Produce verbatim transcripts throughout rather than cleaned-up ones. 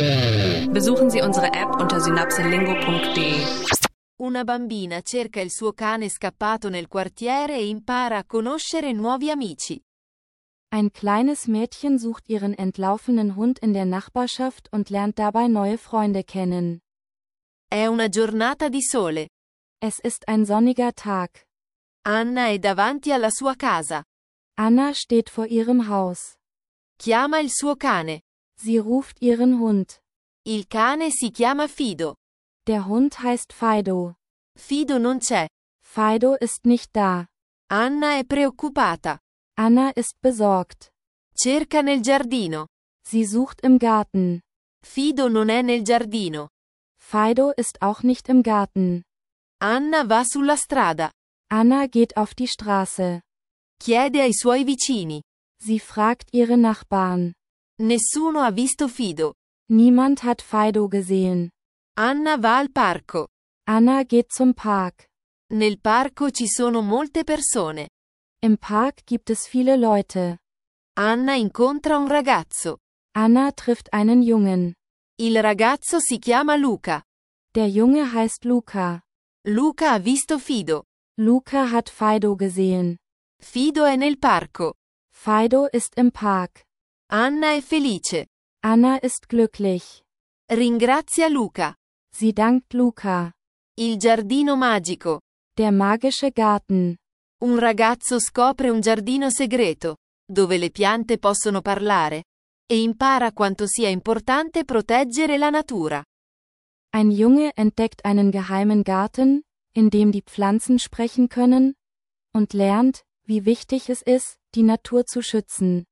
Besuchen Sie unsere App unter synapselingo punto de. Una bambina cerca il suo cane scappato nel quartiere e impara a conoscere nuovi amici. Ein kleines Mädchen sucht ihren entlaufenen Hund in der Nachbarschaft und lernt dabei neue Freunde kennen. È una giornata di sole. Es ist ein sonniger Tag. Anna è davanti alla sua casa. Anna steht vor ihrem Haus. Chiama il suo cane. Sie ruft ihren Hund. Il cane si chiama Fido. Der Hund heißt Fido. Fido non c'è. Fido ist nicht da. Anna è preoccupata. Anna ist besorgt. Cerca nel giardino. Sie sucht im Garten. Fido non è nel giardino. Fido ist auch nicht im Garten. Anna va sulla strada. Anna geht auf die Straße. Chiede ai suoi vicini. Sie fragt ihre Nachbarn. Nessuno ha visto Fido. Niemand hat Fido gesehen. Anna va al parco. Anna geht zum Park. Nel parco ci sono molte persone. Im Park gibt es viele Leute. Anna incontra un ragazzo. Anna trifft einen Jungen. Il ragazzo si chiama Luca. Der Junge heißt Luca. Luca ha visto Fido. Luca hat Fido gesehen. Fido è nel parco. Fido ist im Park. Anna è felice. Anna ist glücklich. Ringrazia Luca. Sie dankt Luca. Il giardino magico. Der magische Garten. Un ragazzo scopre un giardino segreto, dove le piante possono parlare, e impara quanto sia importante proteggere la natura. Ein Junge entdeckt einen geheimen Garten, in dem die Pflanzen sprechen können, und lernt, wie wichtig es ist, die Natur zu schützen.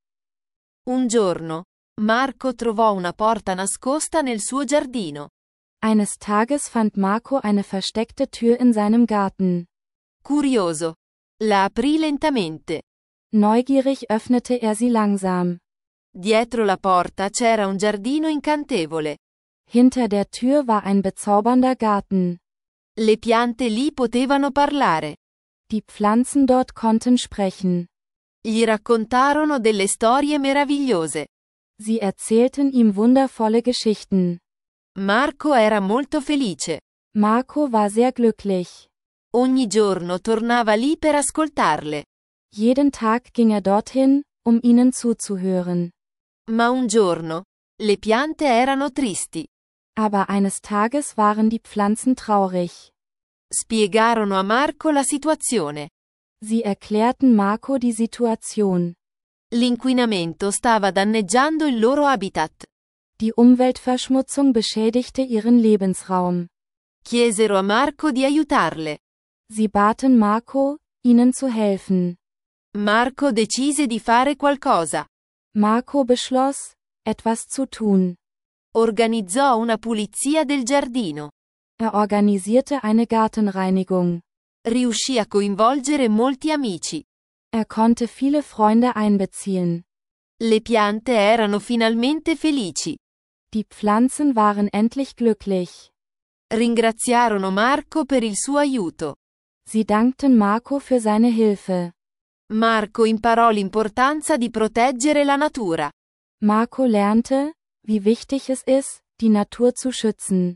Un giorno, Marco trovò una porta nascosta nel suo giardino. Eines Tages fand Marco eine versteckte Tür in seinem Garten. Curioso. La aprì lentamente. Neugierig öffnete er sie langsam. Dietro la porta c'era un giardino incantevole. Hinter der Tür war ein bezaubernder Garten. Le piante lì potevano parlare. Die Pflanzen dort konnten sprechen. Gli raccontarono delle storie meravigliose. Sie erzählten ihm wundervolle Geschichten. Marco era molto felice. Marco war sehr glücklich. Ogni giorno tornava lì per ascoltarle. Jeden Tag ging er dorthin, um ihnen zuzuhören. Ma un giorno, le piante erano tristi. Aber eines Tages waren die Pflanzen traurig. Spiegarono a Marco la situazione. Sie erklärten Marco die Situation. L'inquinamento stava danneggiando il loro habitat. Die Umweltverschmutzung beschädigte ihren Lebensraum. Chiesero a Marco di aiutarle. Sie baten Marco, ihnen zu helfen. Marco decise di fare qualcosa. Marco beschloss, etwas zu tun. Organizzò una pulizia del giardino. Er organisierte eine Gartenreinigung. Riuscì a coinvolgere molti amici. Er konnte viele Freunde einbeziehen. Le piante erano finalmente felici. Die Pflanzen waren endlich glücklich. Ringraziarono Marco per il suo aiuto. Sie dankten Marco für seine Hilfe. Marco imparò l'importanza di proteggere la natura. Marco lernte, wie wichtig es ist, die Natur zu schützen.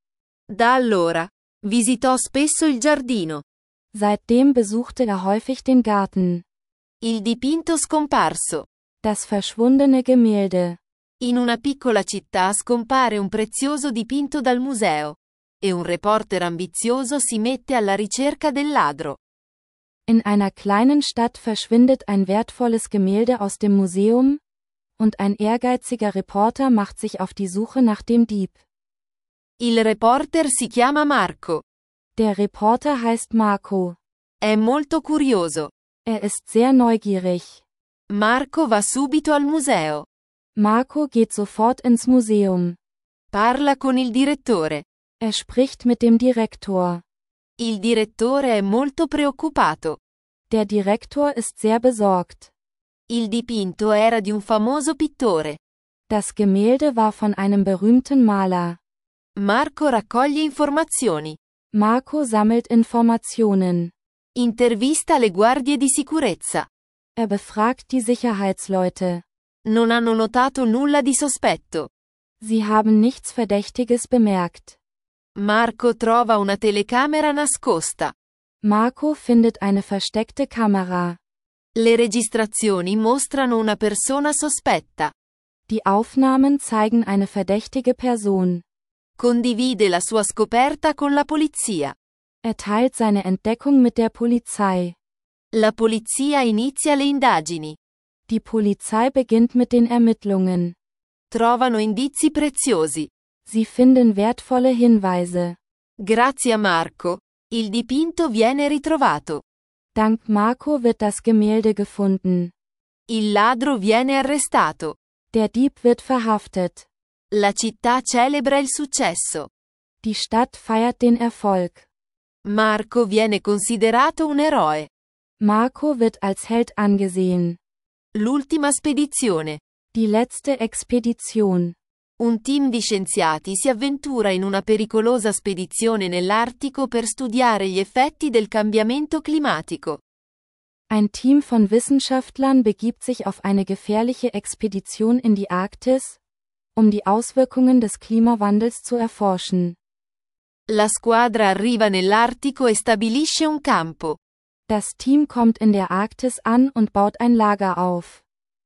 Da allora, visitò spesso il giardino. Seitdem besuchte er häufig den Garten. Il dipinto scomparso. Das verschwundene Gemälde. In una piccola città scompare un prezioso dipinto dal museo. E un reporter ambizioso si mette alla ricerca del ladro. In einer kleinen Stadt verschwindet ein wertvolles Gemälde aus dem Museum, und ein ehrgeiziger Reporter macht sich auf die Suche nach dem Dieb. Il reporter si chiama Marco. Der Reporter heißt Marco. È molto curioso. Er ist sehr neugierig. Marco va subito al museo. Marco geht sofort ins Museum. Parla con il direttore. Er spricht mit dem Direktor. Il direttore è molto preoccupato. Der Direktor ist sehr besorgt. Il dipinto era di un famoso pittore. Das Gemälde war von einem berühmten Maler. Marco raccoglie informazioni. Marco sammelt Informationen. Intervista le guardie di sicurezza. Er befragt die Sicherheitsleute. Non hanno notato nulla di sospetto. Sie haben nichts Verdächtiges bemerkt. Marco trova una telecamera nascosta. Marco findet eine versteckte Kamera. Le registrazioni mostrano una persona sospetta. Die Aufnahmen zeigen eine verdächtige Person. Condivide la sua scoperta con la polizia. Er teilt seine Entdeckung mit der Polizei. La polizia inizia le indagini. Die Polizei beginnt mit den Ermittlungen. Trovano indizi preziosi. Sie finden wertvolle Hinweise. Grazie a Marco, il dipinto viene ritrovato. Dank Marco wird das Gemälde gefunden. Il ladro viene arrestato. Der Dieb wird verhaftet. La città celebra il successo. Die Stadt feiert den Erfolg. Marco viene considerato un eroe. Marco wird als Held angesehen. L'ultima spedizione. Die letzte Expedition. Un team di scienziati si avventura in una pericolosa spedizione nell'Artico per studiare gli effetti del cambiamento climatico. Ein Team von Wissenschaftlern begibt sich auf eine gefährliche Expedition in die Arktis, um die Auswirkungen des Klimawandels zu erforschen. La squadra arriva nell'Artico e stabilisce un campo. Das Team kommt in der Arktis an und baut ein Lager auf.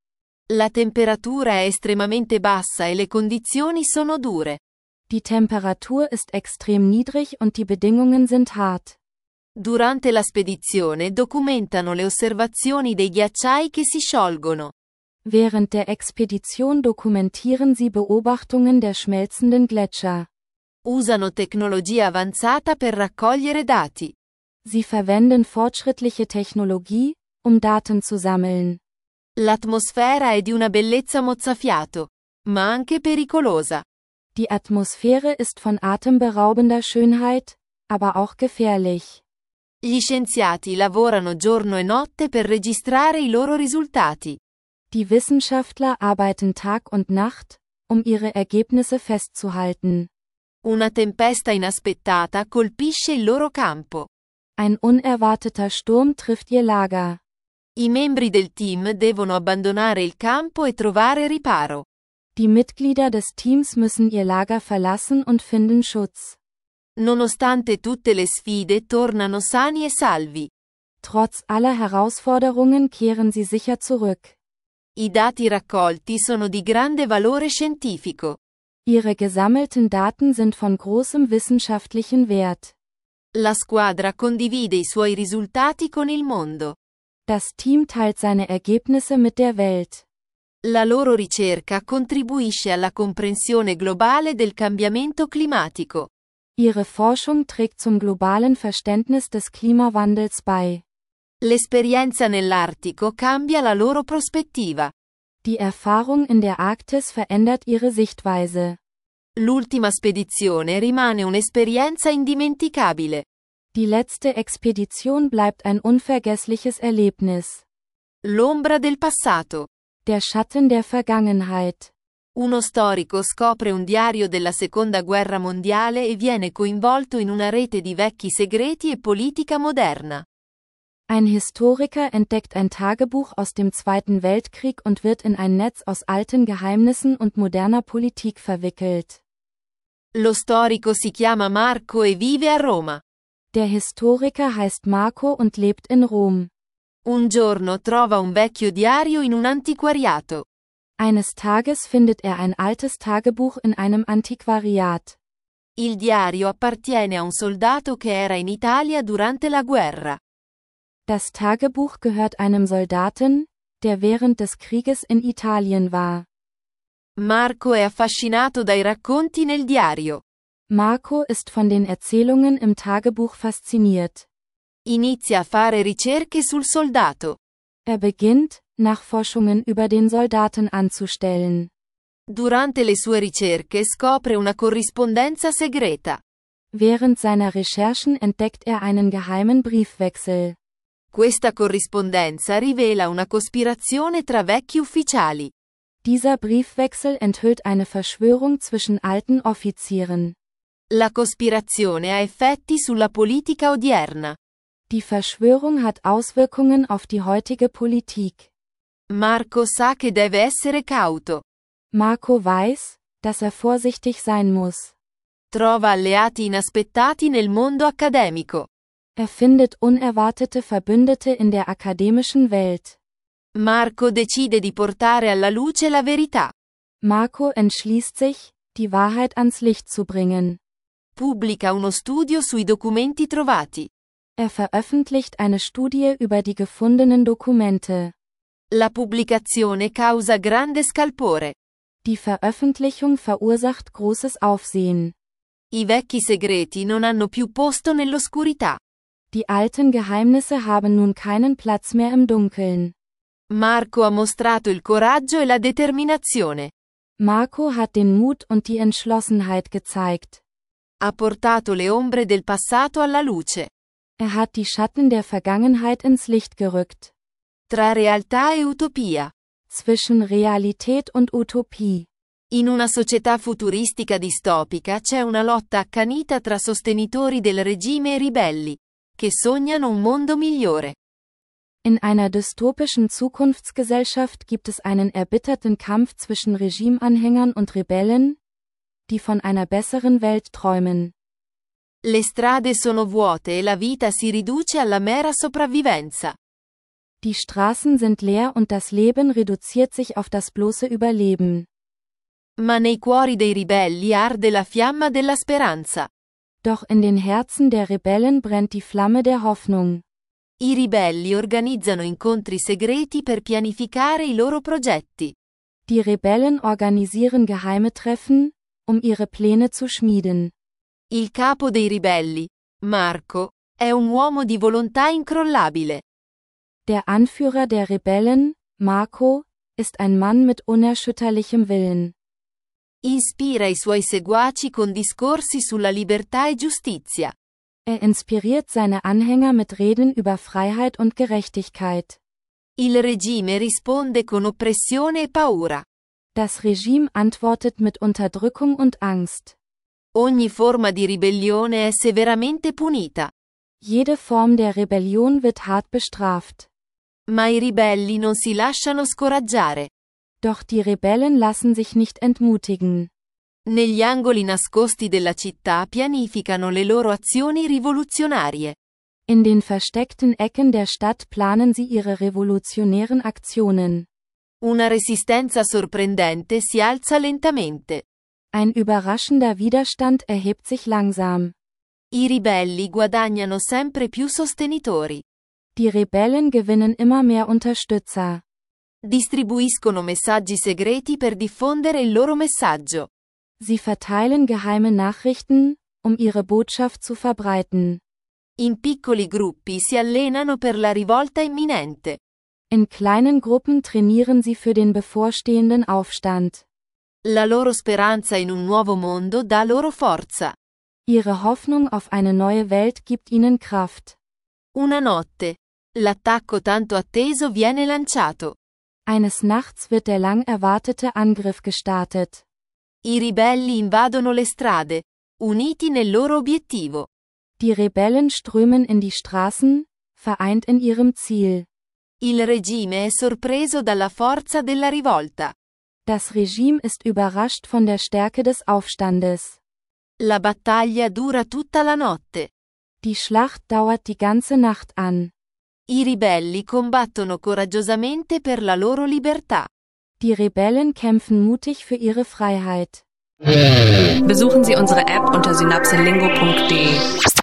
La temperatura è estremamente bassa e le condizioni sono dure. Die Temperatur ist extrem niedrig und die Bedingungen sind hart. Durante la spedizione documentano le osservazioni dei ghiacciai che si sciolgono. Während der Expedition dokumentieren sie Beobachtungen der schmelzenden Gletscher. Usano tecnologia avanzata per raccogliere dati. Sie verwenden fortschrittliche Technologie, um Daten zu sammeln. L'atmosfera è di una bellezza mozzafiato, ma anche pericolosa. Die Atmosphäre ist von atemberaubender Schönheit, aber auch gefährlich. Gli scienziati lavorano giorno e notte per registrare i loro risultati. Die Wissenschaftler arbeiten Tag und Nacht, um ihre Ergebnisse festzuhalten. Una tempesta inaspettata colpisce il loro campo. Ein unerwarteter Sturm trifft ihr Lager. I membri del team devono abbandonare il campo e trovare riparo. Die Mitglieder des Teams müssen ihr Lager verlassen und finden Schutz. Nonostante tutte le sfide tornano sani e salvi. Trotz aller Herausforderungen kehren sie sicher zurück. I dati raccolti sono di grande valore scientifico. Ihre gesammelten Daten sind von großem wissenschaftlichen Wert. La squadra condivide i suoi risultati con il mondo. Das Team teilt seine Ergebnisse mit der Welt. La loro ricerca contribuisce alla comprensione globale del cambiamento climatico. Ihre Forschung trägt zum globalen Verständnis des Klimawandels bei. L'esperienza nell'Artico cambia la loro prospettiva. Die Erfahrung in der Arktis verändert ihre Sichtweise. L'ultima spedizione rimane un'esperienza indimenticabile. Die letzte Expedition bleibt ein unvergessliches Erlebnis. L'ombra del passato. Der Schatten der Vergangenheit. Uno storico scopre un diario della Seconda Guerra Mondiale e viene coinvolto in una rete di vecchi segreti e politica moderna. Ein Historiker entdeckt ein Tagebuch aus dem Zweiten Weltkrieg und wird in ein Netz aus alten Geheimnissen und moderner Politik verwickelt. Lo storico si chiama Marco e vive a Roma. Der Historiker heißt Marco und lebt in Rom. Un giorno trova un vecchio diario in un antiquariato. Eines Tages findet er ein altes Tagebuch in einem Antiquariat. Il diario appartiene a un soldato che era in Italia durante la guerra. Das Tagebuch gehört einem Soldaten, der während des Krieges in Italien war. Marco è affascinato dai racconti nel diario. Marco ist von den Erzählungen im Tagebuch fasziniert. Inizia a fare ricerche sul soldato. Er beginnt, Nachforschungen über den Soldaten anzustellen. Durante le sue ricerche scopre una corrispondenza segreta. Während seiner Recherchen entdeckt er einen geheimen Briefwechsel. Questa corrispondenza rivela una cospirazione tra vecchi ufficiali. Dieser Briefwechsel enthüllt eine Verschwörung zwischen alten Offizieren. La cospirazione ha effetti sulla politica odierna. Die Verschwörung hat Auswirkungen auf die heutige Politik. Marco sa che deve essere cauto. Marco weiß, dass er vorsichtig sein muss. Trova alleati inaspettati nel mondo accademico. Er findet unerwartete Verbündete in der akademischen Welt. Marco decide di portare alla luce la verità. Marco entschließt sich, die Wahrheit ans Licht zu bringen. Pubblica uno studio sui documenti trovati. Er veröffentlicht eine Studie über die gefundenen Dokumente. La pubblicazione causa grande scalpore. Die Veröffentlichung verursacht großes Aufsehen. I vecchi segreti non hanno più posto nell'oscurità. Die alten Geheimnisse haben nun keinen Platz mehr im Dunkeln. Marco ha mostrato il coraggio e la determinazione. Marco hat den Mut und die Entschlossenheit gezeigt. Ha portato le ombre del passato alla luce. Er hat die Schatten der Vergangenheit ins Licht gerückt. Tra realtà e utopia. Zwischen Realität und Utopie. In una società futuristica distopica c'è una lotta accanita tra sostenitori del regime e ribelli, che sognano un mondo migliore. In einer dystopischen Zukunftsgesellschaft gibt es einen erbitterten Kampf zwischen Regimeanhängern und Rebellen, die von einer besseren Welt träumen. Le strade sono vuote e la vita si riduce alla mera sopravvivenza. Die Straßen sind leer und das Leben reduziert sich auf das bloße Überleben. Ma nei cuori dei ribelli arde la fiamma della speranza. Doch in den Herzen der Rebellen brennt die Flamme der Hoffnung. I ribelli organizzano incontri segreti per pianificare i loro progetti. Die Rebellen organisieren geheime Treffen, um ihre Pläne zu schmieden. Il capo dei ribelli, Marco, è un uomo di volontà incrollabile. Der Anführer der Rebellen, Marco, ist ein Mann mit unerschütterlichem Willen. Ispira i suoi seguaci con discorsi sulla libertà e giustizia. Er inspiriert seine Anhänger mit Reden über Freiheit und Gerechtigkeit. Il regime risponde con oppressione e paura. Das Regime antwortet mit Unterdrückung und Angst. Ogni forma di ribellione è severamente punita. Jede Form der Rebellion wird hart bestraft. Ma i ribelli non si lasciano scoraggiare. Doch die Rebellen lassen sich nicht entmutigen. Negli angoli nascosti della città pianificano le loro azioni rivoluzionarie. In den versteckten Ecken der Stadt planen sie ihre revolutionären Aktionen. Una resistenza sorprendente si alza lentamente. Ein überraschender Widerstand erhebt sich langsam. I ribelli guadagnano sempre più sostenitori. Die Rebellen gewinnen immer mehr Unterstützer. Distribuiscono messaggi segreti per diffondere il loro messaggio. Sie verteilen geheime Nachrichten, um ihre Botschaft zu verbreiten. In piccoli gruppi si allenano per la rivolta imminente. In kleinen Gruppen trainieren sie für den bevorstehenden Aufstand. La loro speranza in un nuovo mondo dà loro forza. Ihre Hoffnung auf eine neue Welt gibt ihnen Kraft. Una notte. L'attacco tanto atteso viene lanciato. Eines Nachts wird der lang erwartete Angriff gestartet. I ribelli invadono le strade, uniti nel loro obiettivo. Die Rebellen strömen in die Straßen, vereint in ihrem Ziel. Il regime è sorpreso dalla forza della rivolta. Das Regime ist überrascht von der Stärke des Aufstandes. La battaglia dura tutta la notte. Die Schlacht dauert die ganze Nacht an. I ribelli combattono coraggiosamente per la loro libertà. Die Rebellen kämpfen mutig für ihre Freiheit. Besuchen Sie unsere App unter synapselingo punkt de.